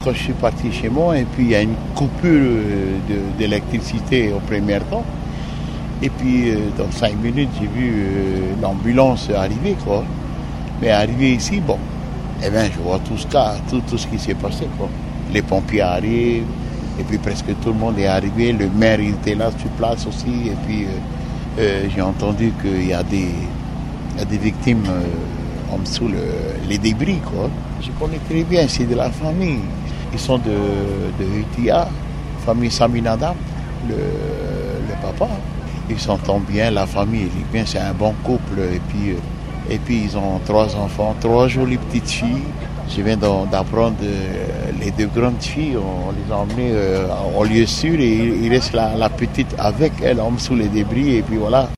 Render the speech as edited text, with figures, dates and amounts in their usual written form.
quand je suis parti chez moi, et puis il y a une coupure d'électricité au premier temps. Et puis dans 5 minutes, j'ai vu l'ambulance arriver, quoi. Mais arrivé ici, bon, eh bien, je vois tout ce qui s'est passé, quoi. Les pompiers arrivent, et puis presque tout le monde est arrivé. Le maire, il était là sur place aussi. Et puis j'ai entendu qu'il y a des victimes en dessous les débris, quoi. Je connais très bien, c'est de la famille. Ils sont de Utia, famille Saminadam, le papa. Ils s'entendent bien, la famille est bien, c'est un bon couple. Et puis ils ont 3 enfants, 3 jolies petites filles. Je viens d'apprendre les 2 grandes filles, on les a emmenées en lieu sûr et il reste la petite avec elle en dessous les débris et puis voilà.